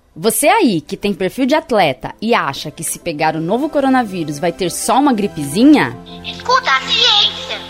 Você aí que tem perfil de atleta e acha que se pegar o novo coronavírus vai ter só uma gripezinha? Escuta a ciência!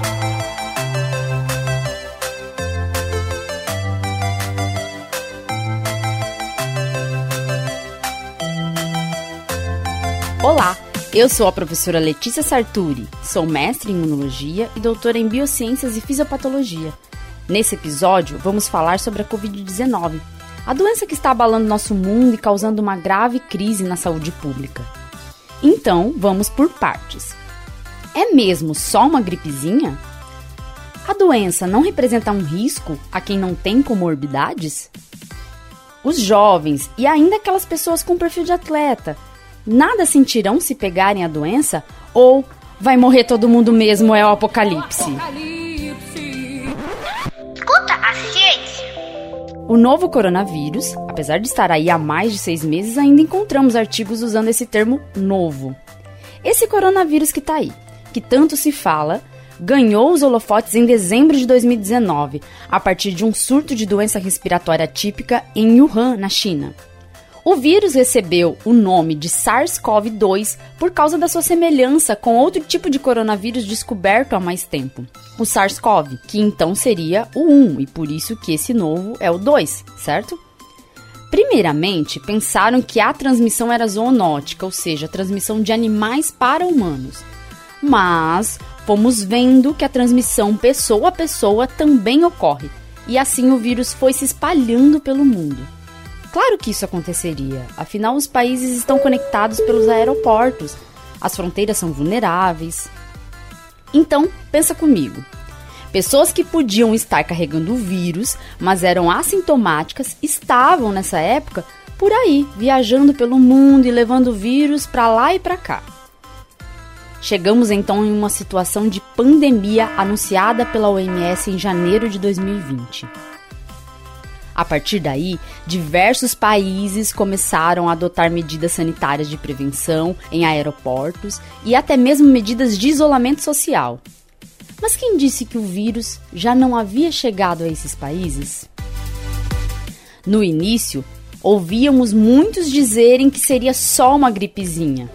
Olá, eu sou a professora Letícia Sarturi, sou mestre em imunologia e doutora em biociências e fisiopatologia. Nesse episódio, vamos falar sobre a Covid-19, a doença que está abalando nosso mundo e causando uma grave crise na saúde pública. Então, vamos por partes. É mesmo só uma gripezinha? A doença não representa um risco a quem não tem comorbidades? Os jovens e ainda aquelas pessoas com perfil de atleta nada sentirão se pegarem a doença? Ou vai morrer todo mundo mesmo, é o apocalipse? Escuta a ciência! O novo coronavírus, apesar de estar aí há mais de 6 meses, ainda encontramos artigos usando esse termo novo. Esse coronavírus que está aí, que tanto se fala, ganhou os holofotes em dezembro de 2019, a partir de um surto de doença respiratória típica em Wuhan, na China. O vírus recebeu o nome de SARS-CoV-2 por causa da sua semelhança com outro tipo de coronavírus descoberto há mais tempo, o SARS-CoV, que então seria o 1, e por isso que esse novo é o 2, certo? Primeiramente, pensaram que a transmissão era zoonótica, ou seja, a transmissão de animais para humanos. Mas fomos vendo que a transmissão pessoa a pessoa também ocorre, e assim o vírus foi se espalhando pelo mundo. Claro que isso aconteceria, afinal os países estão conectados pelos aeroportos, as fronteiras são vulneráveis. Então, pensa comigo. Pessoas que podiam estar carregando o vírus, mas eram assintomáticas, estavam nessa época por aí, viajando pelo mundo e levando o vírus para lá e para cá. Chegamos então em uma situação de pandemia anunciada pela OMS em janeiro de 2020. A partir daí, diversos países começaram a adotar medidas sanitárias de prevenção em aeroportos e até mesmo medidas de isolamento social. Mas quem disse que o vírus já não havia chegado a esses países? No início, ouvíamos muitos dizerem que seria só uma gripezinha.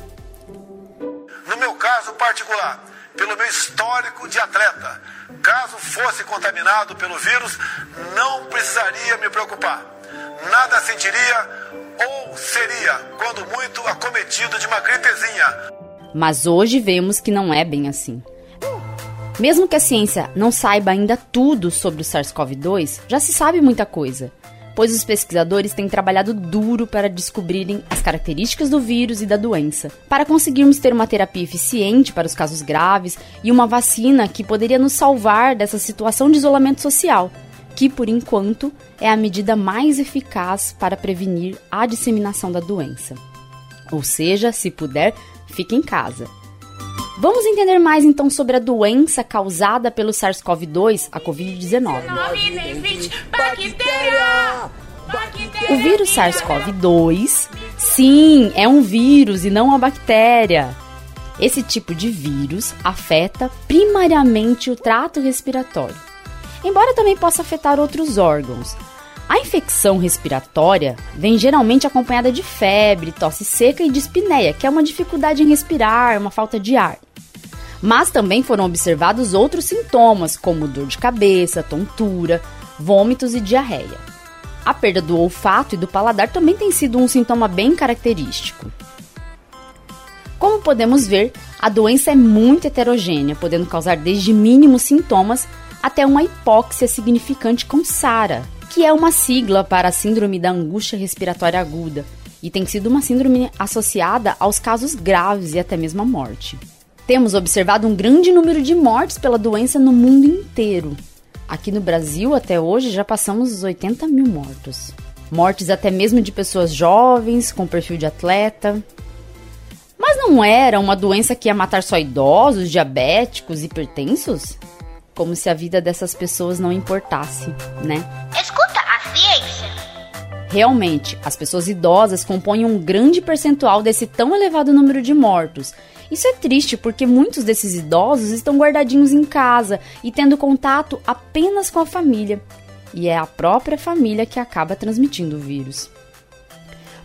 No meu caso particular, pelo meu histórico de atleta, caso fosse contaminado pelo vírus, não precisaria me preocupar. Nada sentiria ou seria, quando muito, acometido de uma gripezinha. Mas hoje vemos que não é bem assim. Mesmo que a ciência não saiba ainda tudo sobre o SARS-CoV-2, já se sabe muita coisa, pois os pesquisadores têm trabalhado duro para descobrirem as características do vírus e da doença, para conseguirmos ter uma terapia eficiente para os casos graves e uma vacina que poderia nos salvar dessa situação de isolamento social, que, por enquanto, é a medida mais eficaz para prevenir a disseminação da doença. Ou seja, se puder, fique em casa. Vamos entender mais então sobre a doença causada pelo SARS-CoV-2, a Covid-19. O vírus SARS-CoV-2, sim, é um vírus e não uma bactéria. Esse tipo de vírus afeta primariamente o trato respiratório, embora também possa afetar outros órgãos. A infecção respiratória vem geralmente acompanhada de febre, tosse seca e dispneia, que é uma dificuldade em respirar, uma falta de ar. Mas também foram observados outros sintomas, como dor de cabeça, tontura, vômitos e diarreia. A perda do olfato e do paladar também tem sido um sintoma bem característico. Como podemos ver, a doença é muito heterogênea, podendo causar desde mínimos sintomas até uma hipóxia significante com SARA, que é uma sigla para a Síndrome da Angústia Respiratória Aguda, e tem sido uma síndrome associada aos casos graves e até mesmo à morte. Temos observado um grande número de mortes pela doença no mundo inteiro. Aqui no Brasil, até hoje, já passamos os 80 mil mortos. Mortes até mesmo de pessoas jovens, com perfil de atleta. Mas não era uma doença que ia matar só idosos, diabéticos, hipertensos? Como se a vida dessas pessoas não importasse, né? Escuta a ciência! Realmente, as pessoas idosas compõem um grande percentual desse tão elevado número de mortos. Isso é triste porque muitos desses idosos estão guardadinhos em casa e tendo contato apenas com a família. E é a própria família que acaba transmitindo o vírus.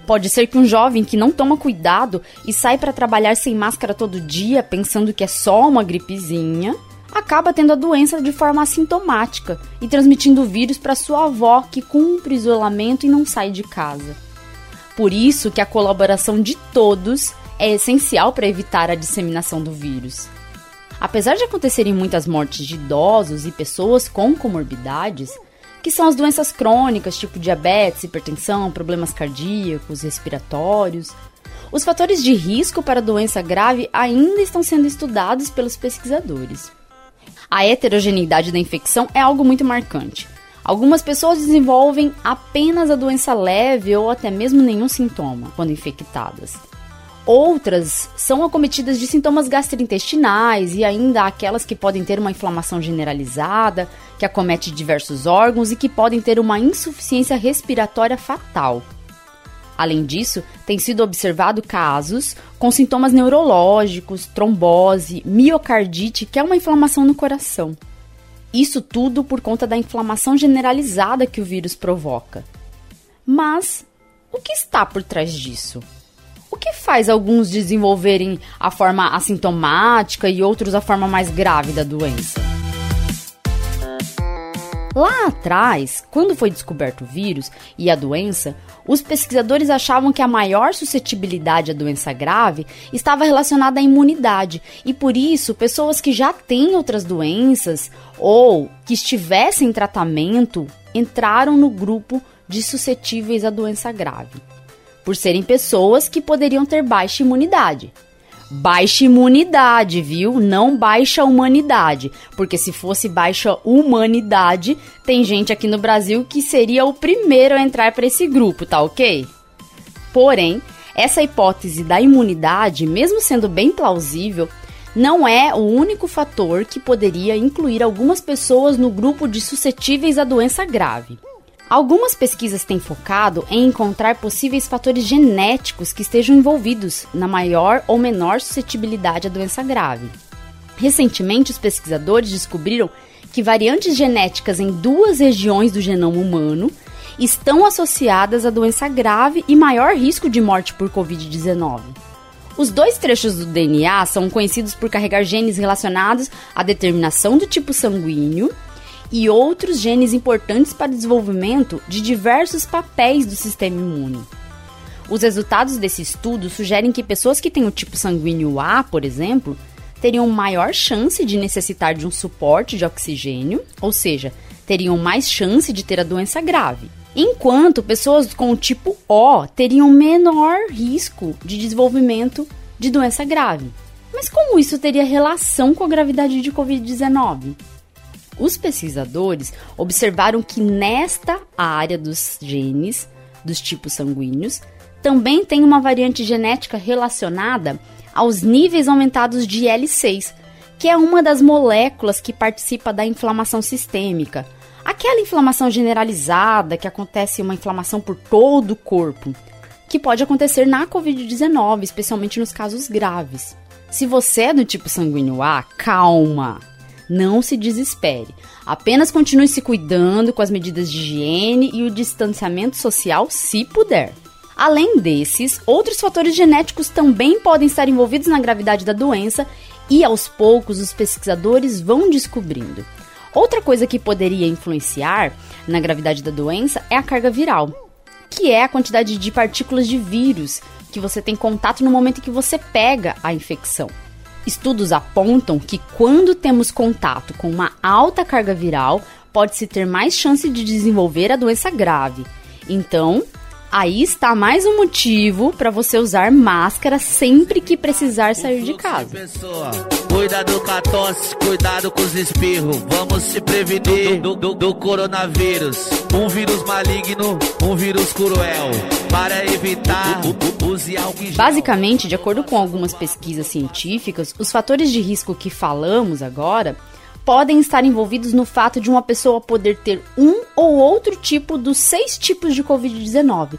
Pode ser que um jovem que não toma cuidado e sai para trabalhar sem máscara todo dia, pensando que é só uma gripezinha, acaba tendo a doença de forma assintomática e transmitindo o vírus para sua avó, que cumpre isolamento e não sai de casa. Por isso que a colaboração de todos é essencial para evitar a disseminação do vírus. Apesar de acontecerem muitas mortes de idosos e pessoas com comorbidades, que são as doenças crônicas, tipo diabetes, hipertensão, problemas cardíacos, respiratórios, os fatores de risco para a doença grave ainda estão sendo estudados pelos pesquisadores. A heterogeneidade da infecção é algo muito marcante. Algumas pessoas desenvolvem apenas a doença leve ou até mesmo nenhum sintoma quando infectadas. Outras são acometidas de sintomas gastrointestinais e ainda aquelas que podem ter uma inflamação generalizada, que acomete diversos órgãos e que podem ter uma insuficiência respiratória fatal. Além disso, tem sido observado casos com sintomas neurológicos, trombose, miocardite, que é uma inflamação no coração. Isso tudo por conta da inflamação generalizada que o vírus provoca. Mas o que está por trás disso? O que faz alguns desenvolverem a forma assintomática e outros a forma mais grave da doença? Lá atrás, quando foi descoberto o vírus e a doença, os pesquisadores achavam que a maior suscetibilidade à doença grave estava relacionada à imunidade e, por isso, pessoas que já têm outras doenças ou que estivessem em tratamento entraram no grupo de suscetíveis à doença grave, por serem pessoas que poderiam ter baixa imunidade. Baixa imunidade, viu? Não baixa humanidade, porque se fosse baixa humanidade, tem gente aqui no Brasil que seria o primeiro a entrar para esse grupo, tá ok? Porém, essa hipótese da imunidade, mesmo sendo bem plausível, não é o único fator que poderia incluir algumas pessoas no grupo de suscetíveis à doença grave. Algumas pesquisas têm focado em encontrar possíveis fatores genéticos que estejam envolvidos na maior ou menor suscetibilidade à doença grave. Recentemente, os pesquisadores descobriram que variantes genéticas em 2 regiões do genoma humano estão associadas à doença grave e maior risco de morte por Covid-19. Os 2 trechos do DNA são conhecidos por carregar genes relacionados à determinação do tipo sanguíneo e outros genes importantes para o desenvolvimento de diversos papéis do sistema imune. Os resultados desse estudo sugerem que pessoas que têm o tipo sanguíneo A, por exemplo, teriam maior chance de necessitar de um suporte de oxigênio, ou seja, teriam mais chance de ter a doença grave, enquanto pessoas com o tipo O teriam menor risco de desenvolvimento de doença grave. Mas como isso teria relação com a gravidade de Covid-19? Os pesquisadores observaram que nesta área dos genes, dos tipos sanguíneos, também tem uma variante genética relacionada aos níveis aumentados de IL-6, que é uma das moléculas que participa da inflamação sistêmica, aquela inflamação generalizada que acontece uma inflamação por todo o corpo, que pode acontecer na Covid-19, especialmente nos casos graves. Se você é do tipo sanguíneo A, calma! Não se desespere, apenas continue se cuidando com as medidas de higiene e o distanciamento social se puder. Além desses, outros fatores genéticos também podem estar envolvidos na gravidade da doença e aos poucos os pesquisadores vão descobrindo. Outra coisa que poderia influenciar na gravidade da doença é a carga viral, que é a quantidade de partículas de vírus que você tem contato no momento em que você pega a infecção. Estudos apontam que quando temos contato com uma alta carga viral, pode-se ter mais chance de desenvolver a doença grave. Então, aí está mais um motivo para você usar máscara sempre que precisar sair de casa. Cuidado com a tosse, cuidado com os espirros. Vamos se prevenir do coronavírus. Um vírus maligno, um vírus cruel. Para evitar, use álcool em gel. Basicamente, de acordo com algumas pesquisas científicas, os fatores de risco que falamos agora podem estar envolvidos no fato de uma pessoa poder ter um ou outro tipo dos 6 tipos de Covid-19.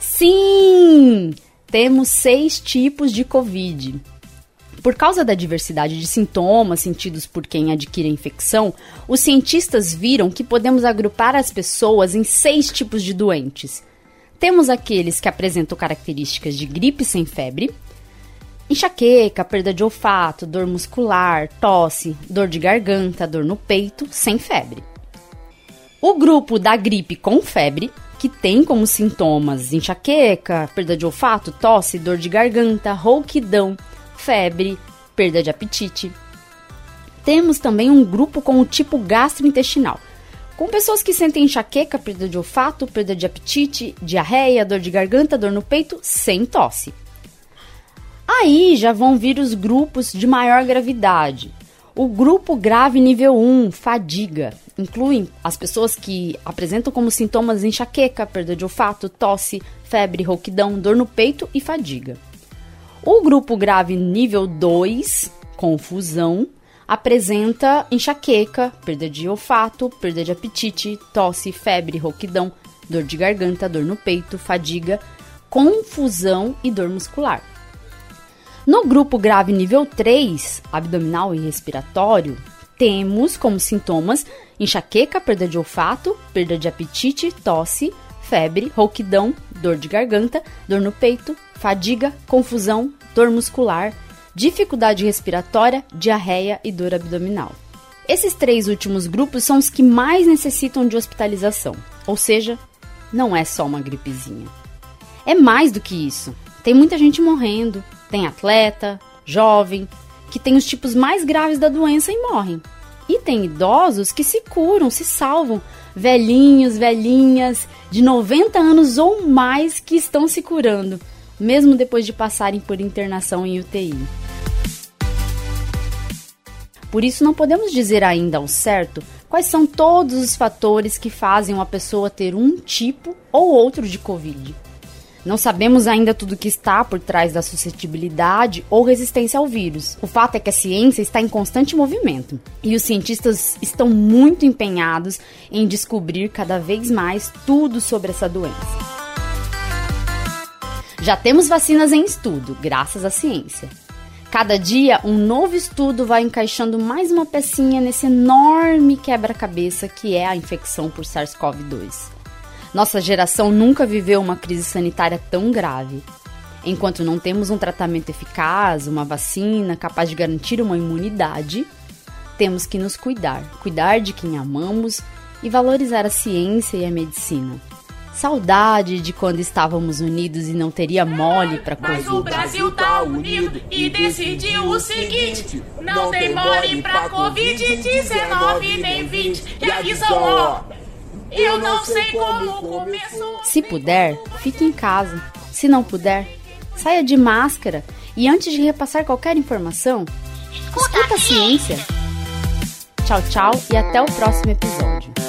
Sim! Temos 6 tipos de Covid. Por causa da diversidade de sintomas sentidos por quem adquire a infecção, os cientistas viram que podemos agrupar as pessoas em 6 tipos de doentes. Temos aqueles que apresentam características de gripe sem febre, enxaqueca, perda de olfato, dor muscular, tosse, dor de garganta, dor no peito, sem febre. O grupo da gripe com febre, que tem como sintomas enxaqueca, perda de olfato, tosse, dor de garganta, rouquidão, febre, perda de apetite. Temos também um grupo com o tipo gastrointestinal, com pessoas que sentem enxaqueca, perda de olfato, perda de apetite, diarreia, dor de garganta, dor no peito, sem tosse. Aí já vão vir os grupos de maior gravidade. O grupo grave nível 1, fadiga, inclui as pessoas que apresentam como sintomas enxaqueca, perda de olfato, tosse, febre, rouquidão, dor no peito e fadiga. O grupo grave nível 2, confusão, apresenta enxaqueca, perda de olfato, perda de apetite, tosse, febre, rouquidão, dor de garganta, dor no peito, fadiga, confusão e dor muscular. No grupo grave nível 3, abdominal e respiratório, temos como sintomas enxaqueca, perda de olfato, perda de apetite, tosse, febre, rouquidão, dor de garganta, dor no peito, fadiga, confusão, dor muscular, dificuldade respiratória, diarreia e dor abdominal. Esses 3 últimos grupos são os que mais necessitam de hospitalização, ou seja, não é só uma gripezinha. É mais do que isso. Tem muita gente morrendo, tem atleta, jovem, que tem os tipos mais graves da doença e morrem. E tem idosos que se curam, se salvam, velhinhos, velhinhas de 90 anos ou mais que estão se curando, mesmo depois de passarem por internação em UTI. Por isso não podemos dizer ainda ao certo quais são todos os fatores que fazem uma pessoa ter um tipo ou outro de Covid. Não sabemos ainda tudo que está por trás da suscetibilidade ou resistência ao vírus. O fato é que a ciência está em constante movimento e os cientistas estão muito empenhados em descobrir cada vez mais tudo sobre essa doença. Já temos vacinas em estudo, graças à ciência. Cada dia, um novo estudo vai encaixando mais uma pecinha nesse enorme quebra-cabeça que é a infecção por SARS-CoV-2. Nossa geração nunca viveu uma crise sanitária tão grave. Enquanto não temos um tratamento eficaz, uma vacina capaz de garantir uma imunidade, temos que nos cuidar de quem amamos e valorizar a ciência e a medicina. Saudade de quando estávamos unidos e não teria mole pra Covid. Mas o Brasil tá unido e decidiu o seguinte: não tem mole pra Covid-19 nem 20. E avisam, ó, eu não sei como começou. Se puder, fique em casa. Se não puder, saia de máscara. E antes de repassar qualquer informação, escuta a ciência. Tchau, tchau e até o próximo episódio.